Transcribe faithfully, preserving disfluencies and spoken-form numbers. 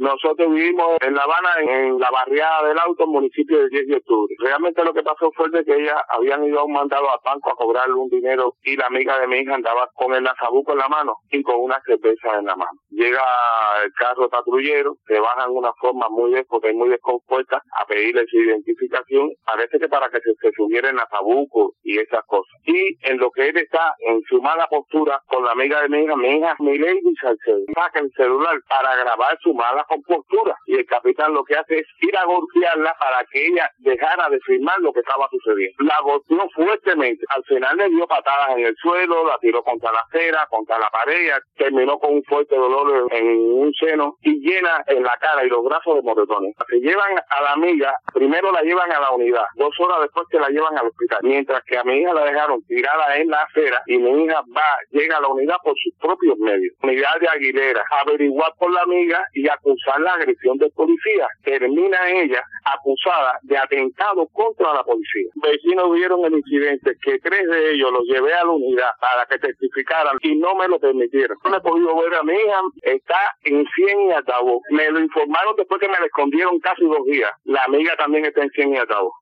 Nosotros vivimos en La Habana, en la barriada del Auto, municipio de diez de octubre. Realmente lo que pasó fue de que ellas habían ido a un mandado al banco a cobrarle un dinero y la amiga de mi hija andaba con el nazabuco en la mano y con una cerveza en la mano. Llega el carro patrullero, se bajan de una forma muy déspota y muy descompuesta a pedirle su identificación, parece que para que se, se subiera el nazabuco y esas cosas. Y en lo que él está en su mala postura con la amiga de mi hija, mi hija Milady Salcedo, saca el celular para grabar su mala compostura y el capitán lo que hace es ir a golpearla para que ella dejara de filmar lo que estaba sucediendo. La golpeó fuertemente, al final le dio patadas en el suelo, la tiró contra la acera, contra la pared, terminó con un fuerte dolor en, en un seno y llena en la cara y los brazos de moretones. Se llevan a la amiga, primero la llevan a la unidad, dos horas después que la llevan al hospital, mientras que a mi hija la dejaron tirada en la acera y mi hija va, llega a la unidad por sus propios medios. Unidad de Aguilera, averiguar por la amiga y acusar la agresión del policía. Termina ella acusada de atentado contra la policía. Vecinos vieron el incidente, que tres de ellos los llevé a la unidad para que testificaran y no me lo permitieron. No he podido ver a mi hija, está en cien y altavoz. Me lo informaron después que me la escondieron casi dos días. La amiga también está en cien y altavoz.